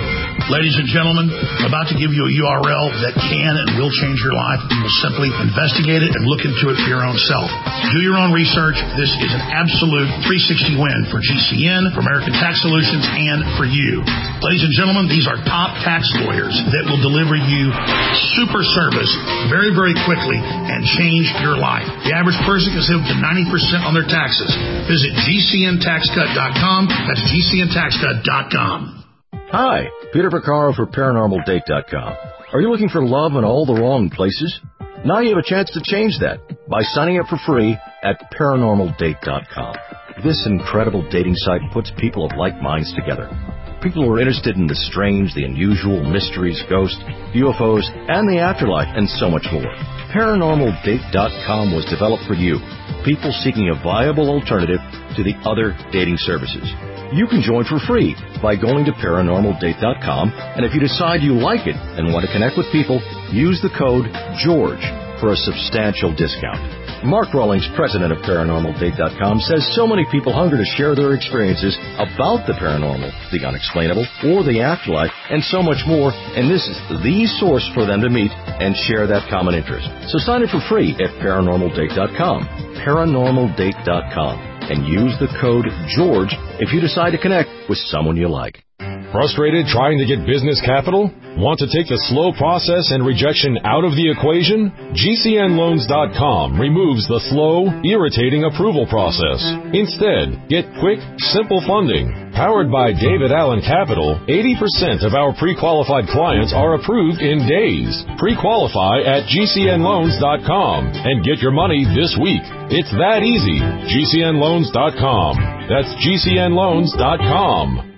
S21: Ladies and gentlemen, I'm about to give you a U R L that can and will change your life. You will simply investigate it and look into it for your own self. Do your own research. This is an absolute three sixty win for G C N, for American Tax Solutions, and for you. Ladies and gentlemen, these are top tax lawyers that will deliver you super service very, very quickly and change your life. The average person can save up to ninety percent on their taxes. Visit G C N tax cut dot com. That's G C N tax cut dot com.
S22: Hi, Peter Vaccaro for paranormal date dot com. Are you looking for love in all the wrong places? Now you have a chance to change that by signing up for free at paranormal date dot com. This incredible dating site puts people of like minds together. People who are interested in the strange, the unusual, mysteries, ghosts, U F Os, and the afterlife, and so much more. paranormal date dot com was developed for you, people seeking a viable alternative to the other dating services. You can join for free by going to paranormal date dot com, and if you decide you like it and want to connect with people, use the code GEORGE for a substantial discount. Mark Rawlings, president of paranormal date dot com, says so many people hunger to share their experiences about the paranormal, the unexplainable, or the afterlife, and so much more, and this is the source for them to meet and share that common interest. So sign up for free at paranormal date dot com, paranormal date dot com, and use the code GEORGE if you decide to connect with someone you like.
S23: Frustrated trying to get business capital? Want to take the slow process and rejection out of the equation? G C N loans dot com removes the slow, irritating approval process. Instead, get quick, simple funding. Powered by David Allen Capital, eighty percent of our pre-qualified clients are approved in days. Pre-qualify at G C N loans dot com and get your money this week. It's that easy. G C N loans dot com. That's G C N loans dot com.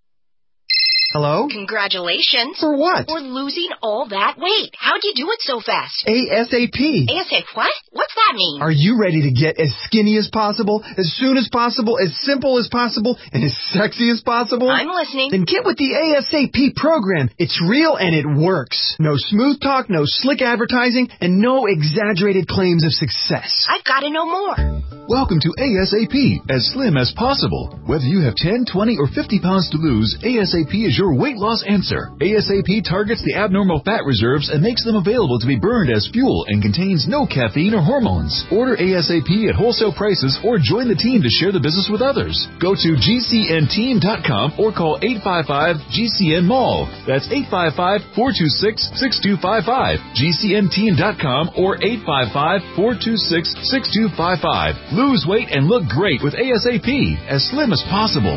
S24: Hello?
S25: Congratulations.
S24: For what?
S25: For losing all that weight. How'd you do it so fast?
S24: ASAP.
S25: ASAP what? What's that mean?
S24: Are you ready to get as skinny as possible, as soon as possible, as simple as possible, and as sexy as possible?
S25: I'm listening.
S24: Then get with the ASAP program. It's real and it works. No smooth talk, no slick advertising, and no exaggerated claims of success.
S25: I've got to know more.
S26: Welcome to ASAP, as slim as possible. Whether you have ten, twenty, or fifty pounds to lose, ASAP is your weight loss answer. ASAP targets the abnormal fat reserves and makes them available to be burned as fuel and contains no caffeine or hormones. Order ASAP at wholesale prices or join the team to share the business with others. Go to G C N team dot com or call eight five five G C N mall. That's eight five five, four two six, six two five five. G C N team dot com or eight five five, four two six, six two five five. Lose weight and look great with ASAP, as slim as possible.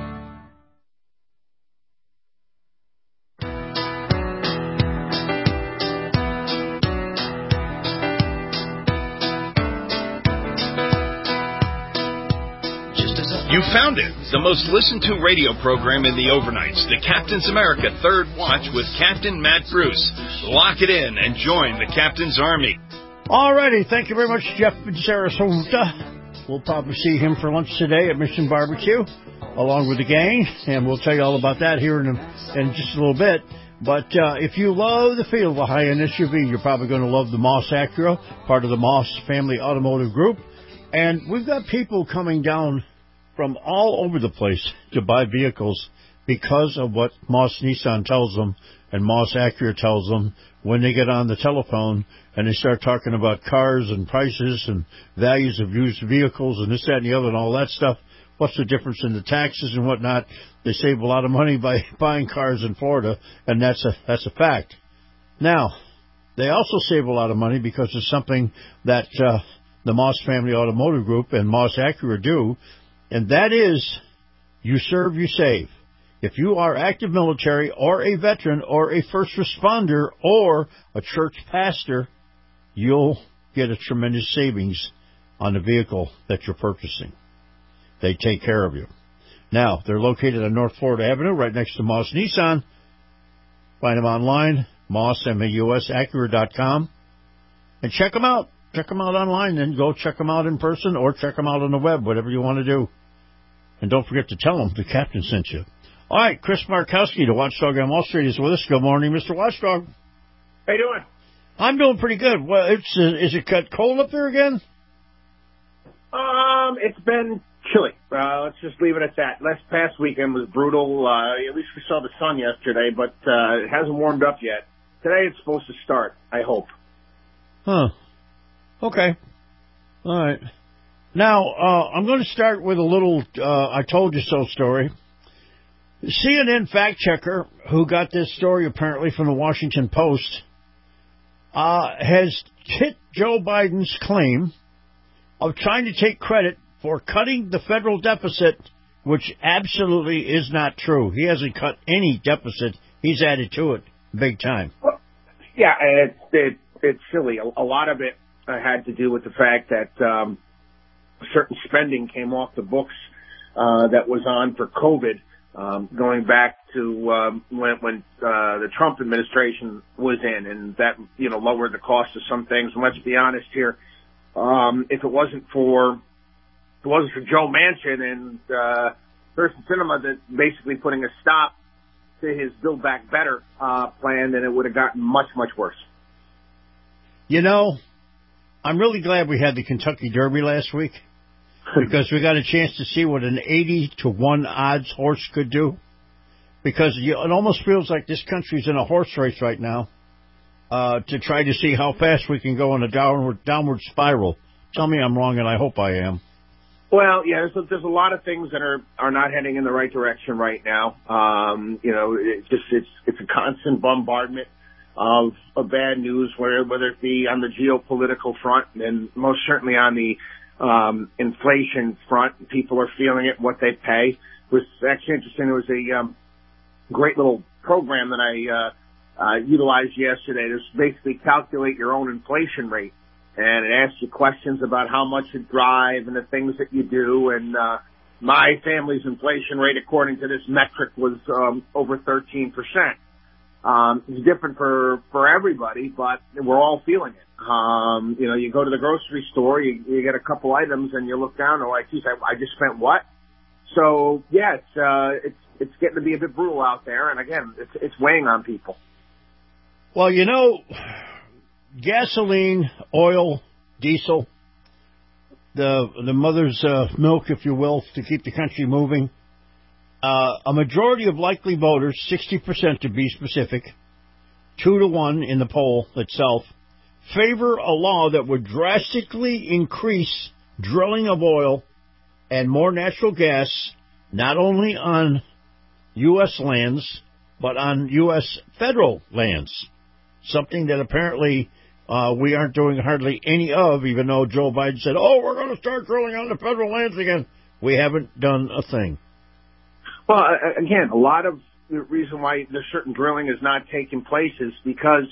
S2: You found it, the most listened to radio program in the overnights, the Captain's America Third Watch with Captain Matt Bruce. Lock it in and join the Captain's Army.
S5: Alrighty, thank you very much, Jeff in Sarasota. We'll probably see him for lunch today at Mission Barbecue, along with the gang, and we'll tell you all about that here in, a, in just a little bit. But uh, if you love the feel of a high-end S U V, you're probably going to love the Moss Acura, part of the Moss Family Automotive Group. And we've got people coming down from all over the place to buy vehicles because of what Moss Nissan tells them and Moss Acura tells them when they get on the telephone and they start talking about cars and prices and values of used vehicles and this, that, and the other and all that stuff. What's the difference in the taxes and whatnot? They save a lot of money by buying cars in Florida, and that's a that's a fact. Now, they also save a lot of money because it's something that uh, the Moss Family Automotive Group and Moss Acura do, and that is you serve, you save. If you are active military or a veteran or a first responder or a church pastor, you'll get a tremendous savings on the vehicle that you're purchasing. They take care of you. Now, they're located on North Florida Avenue, right next to Moss Nissan. Find them online, Moss, M A U S, Acura dot com. And check them out. Check them out online, then go check them out in person or check them out on the web, whatever you want to do. And don't forget to tell them the captain sent you. All right, Chris Markowski, the Watchdog on Wall Street, is with us. Good morning, Mister Watchdog.
S27: How you doing?
S5: I'm doing pretty good. Well, it's uh, is it cut cold up there again?
S27: Um, it's been
S1: chilly. Uh, let's just leave it at that. Last past weekend was brutal. Uh, at least we saw the sun yesterday, but uh, it hasn't warmed up yet. Today it's supposed to start, I hope.
S5: Huh. Okay. All right. Now, uh, I'm going to start with a little uh, I told you so story. C N N fact checker, who got this story apparently from the Washington Post, uh, has hit Joe Biden's claim of trying to take credit for cutting the federal deficit, which absolutely is not true. He hasn't cut any deficit. He's added to it big time.
S1: Well, yeah, and it's, it, it's silly. A, a lot of it uh, had to do with the fact that um, certain spending came off the books uh, that was on for COVID. Um, going back to um, when, when uh, the Trump administration was in, and that, you know, lowered the cost of some things. And let's be honest here, um, if it wasn't for if it wasn't for Joe Manchin and uh, Kyrsten Sinema that basically putting a stop to his Build Back Better uh, plan, then it would have gotten much, much worse.
S5: You know, I'm really glad we had the Kentucky Derby last week. Because we got a chance to see what an eighty to one odds horse could do. Because you, it almost feels like this country's in a horse race right now uh, to try to see how fast we can go in a downward downward spiral. Tell me I'm wrong, and I hope I am.
S1: Well, yeah, there's a, there's a lot of things that are, are not heading in the right direction right now. Um, you know, it's just it's it's a constant bombardment of, of bad news, whether whether it be on the geopolitical front and most certainly on the Um, inflation front. People are feeling it, what they pay. It was actually interesting. There was a um, great little program that I uh, uh, utilized yesterday. It was basically calculate your own inflation rate. And it asks you questions about how much you drive and the things that you do. And uh, my family's inflation rate, according to this metric, was um, over thirteen percent. Um, it's different for, for everybody, but we're all feeling it. Um, you know, you go to the grocery store, you, you get a couple items, and you look down and like, geez, I, I just spent what? So, yeah, it's, uh, it's, it's getting to be a bit brutal out there, and again, it's, it's weighing on people.
S5: Well, you know, gasoline, oil, diesel, the, the mother's, uh, milk, if you will, to keep the country moving. Uh, a majority of likely voters, sixty percent to be specific, two to one in the poll itself, favor a law that would drastically increase drilling of oil and more natural gas, not only on U S lands, but on U S federal lands. Something that apparently uh, we aren't doing hardly any of, even though Joe Biden said, oh, we're going to start drilling on the federal lands again. We haven't done a thing.
S1: Well, again, a lot of the reason why there's certain drilling is not taking place is because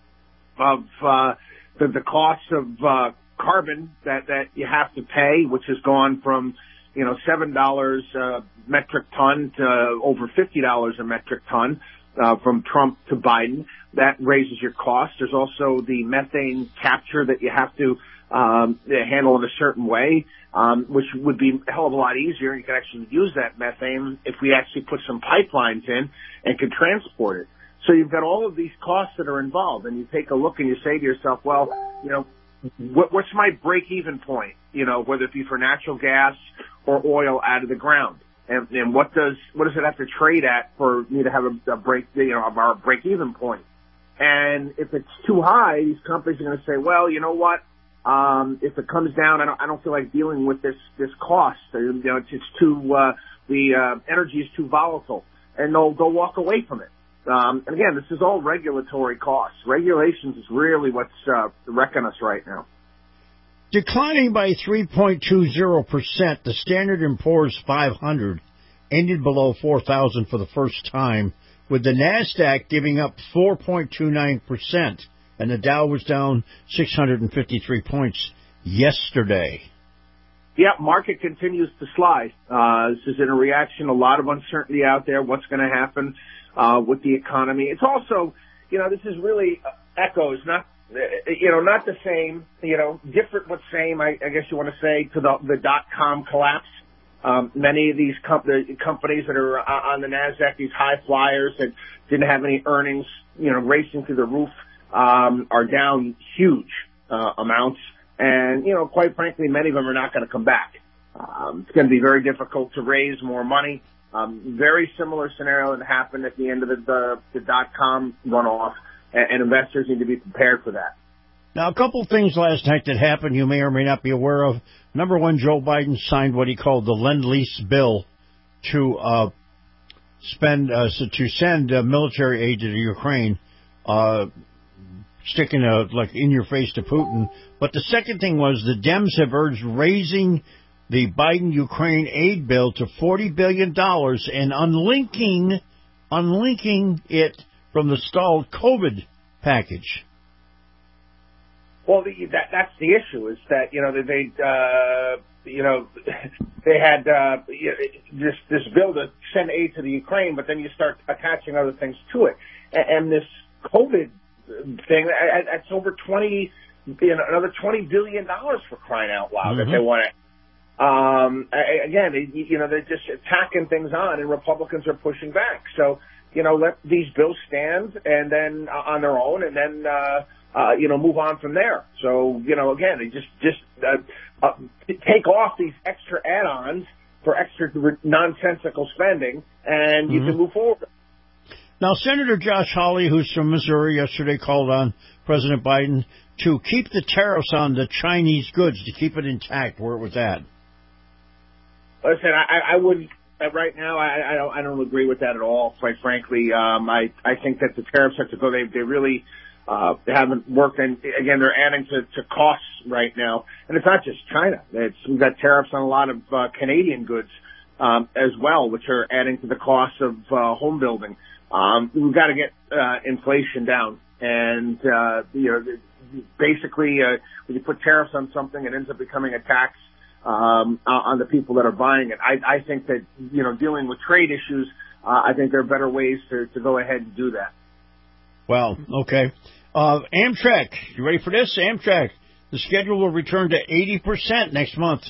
S1: of uh, the, the cost of uh, carbon that, that you have to pay, which has gone from, you know, seven dollars a metric ton to over fifty dollars a metric ton uh, from Trump to Biden. That raises your cost. There's also the methane capture that you have to um, handle in a certain way. Um, which would be a hell of a lot easier. You could actually use that methane if we actually put some pipelines in and could transport it. So you've got all of these costs that are involved, and you take a look and you say to yourself, well, you know, what, what's my break-even point? You know, whether it be for natural gas or oil out of the ground, and, and what does what does it have to trade at for me to have a, a break, you know, our break-even point? And if it's too high, these companies are going to say, well, you know what? Um, if it comes down, I don't, I don't feel like dealing with this, this cost. You know, it's, it's too, uh, the, uh, energy is too volatile, and they'll, they'll walk away from it. Um, and again, this is all regulatory costs. Regulations is really what's, uh, wrecking us right now.
S5: Declining by three point two zero percent, the Standard and Poor's five hundred ended below four thousand for the first time, with the NASDAQ giving up four point two nine percent. And the Dow was down six hundred fifty-three points yesterday.
S1: Yeah, market continues to slide. Uh, this is in a reaction, a lot of uncertainty out there, what's going to happen uh, with the economy. It's also, you know, this is really echoes, not, you know, not the same, you know, different but same, I, I guess you want to say, to the, the dot-com collapse. Um, many of these com- the companies that are on the NASDAQ, these high flyers that didn't have any earnings, you know, racing through the roof, Um, are down huge uh, amounts, and you know, quite frankly, many of them are not going to come back. Um, it's going to be very difficult to raise more money. Um, very similar scenario that happened at the end of the, the, the dot-com runoff, and, and investors need to be prepared for that.
S5: Now, a couple of things last night that happened you may or may not be aware of. Number one, Joe Biden signed what he called the Lend-Lease bill to uh, spend uh, so to send uh, military aid to the Ukraine, uh, sticking a, like in your face to Putin. But the second thing was the Dems have urged raising the Biden-Ukraine aid bill to forty billion dollars and unlinking, unlinking it from the stalled COVID package.
S1: Well, the, that, that's the issue, is that, you know, they, uh, you know, they had, uh, this, this bill to send aid to the Ukraine, but then you start attaching other things to it. And, and this COVID thing, that's over twenty, you know, another twenty billion dollars for crying out loud mm-hmm. that they want to. Um, again, they, you know, they're just attacking things on, and Republicans are pushing back. So, you know, let these bills stand and then uh, on their own, and then, uh, Uh, you know, move on from there. So, you know, again, they just just uh, uh, take off these extra add-ons for extra nonsensical spending, and mm-hmm. you can move forward.
S5: Now, Senator Josh Hawley, who's from Missouri, yesterday called on President Biden to keep the tariffs on the Chinese goods, to keep it intact where it was at.
S1: Listen, I, I wouldn't. Right now, I, I don't. I don't agree with that at all. Quite frankly, um, I I think that the tariffs have to go. They they really. Uh, they haven't worked, and again, they're adding to, to costs right now. And it's not just China. It's, we've got tariffs on a lot of uh, Canadian goods um, as well, which are adding to the cost of uh, home building. Um, we've got to get uh, inflation down. And, uh, you know, basically, uh, when you put tariffs on something, it ends up becoming a tax um, on the people that are buying it. I, I think that, you know, dealing with trade issues, uh, I think there are better ways to, to go ahead and do that.
S5: Well, okay. Uh, Amtrak, you ready for this? Amtrak, the schedule will return to eighty percent next month.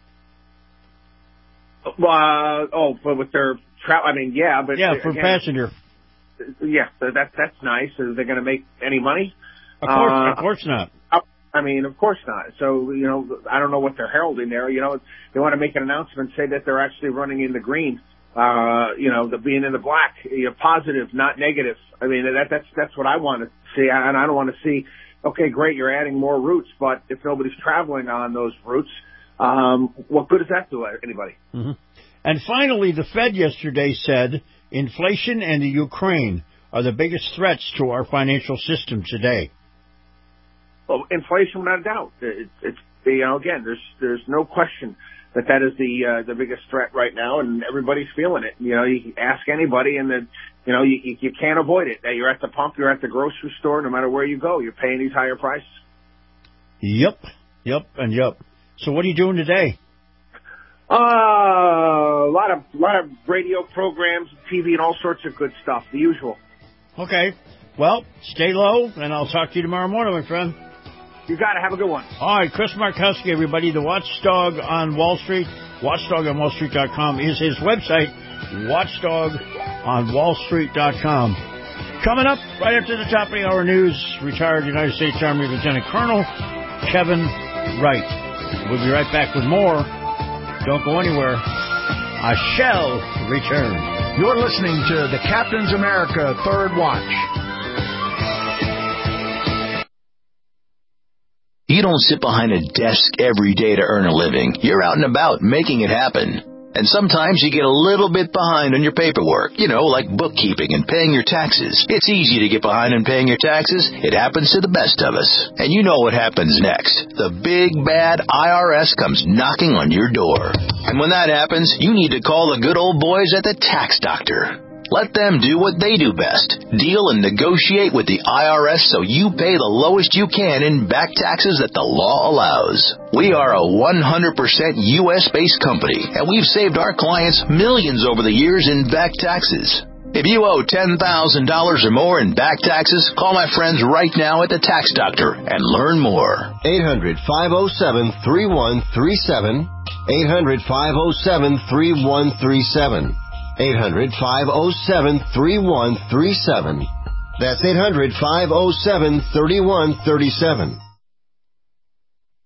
S1: Uh, oh, but with their travel, I mean, yeah, but
S5: yeah, for
S1: again,
S5: passenger.
S1: Yeah, that that's nice. Are they going to make any money?
S5: Of course,
S1: uh,
S5: of course not.
S1: I mean, of course not. So, you know, I don't know what they're heralding there. You know, they want to make an announcement, say that they're actually running in the green. Uh, you know, the being in the black, you know, positive, not negative. I mean, that, that's, that's what I want to see. And I don't want to see, okay, great, you're adding more routes, but if nobody's traveling on those routes, um, what good does that do anybody?
S5: Mm-hmm. And finally, the Fed yesterday said inflation and the Ukraine are the biggest threats to our financial system today.
S1: Well, inflation, without a doubt. It's, it's, you know, again, there's, there's no question that that is the uh, the biggest threat right now, and everybody's feeling it. You know, you ask anybody, and the, you know, you you can't avoid it. You're at the pump, you're at the grocery store, no matter where you go, you're paying these higher prices.
S5: Yep, yep, and yep. So, what are you doing today?
S1: Uh, a lot of lot of radio programs, T V, and all sorts of good stuff. The usual.
S5: Okay. Well, stay low, and I'll talk to you tomorrow morning, my friend.
S1: You got to have a good one.
S5: All right, Chris Markowski, everybody, the Watchdog on Wall Street. watchdog on wall street dot com is his website, watchdog on wall street dot com. Coming up right after the top of the hour news, retired United States Army Lieutenant Colonel Kevin Wright. We'll be right back with more. Don't go anywhere. I shall return.
S4: You're listening to the Captain's America Third Watch.
S7: You don't sit behind a desk every day to earn a living. You're out and about making it happen. And sometimes you get a little bit behind on your paperwork, you know, like bookkeeping and paying your taxes. It's easy to get behind on paying your taxes. It happens to the best of us. And you know what happens next. The big, bad I R S comes knocking on your door. And when that happens, you need to call the good old boys at the Tax Doctor. Let them do what they do best. Deal and negotiate with the I R S so you pay the lowest you can in back taxes that the law allows. We are a one hundred percent U S-based company, and we've saved our clients millions over the years in back taxes. If you owe ten thousand dollars or more in back taxes, call my friends right now at the Tax Doctor and learn more.
S8: eight hundred, five oh seven, three one three seven. eight hundred, five oh seven, three one three seven. eight hundred, five oh seven, three one three seven. That's eight hundred, five oh seven, three one three seven.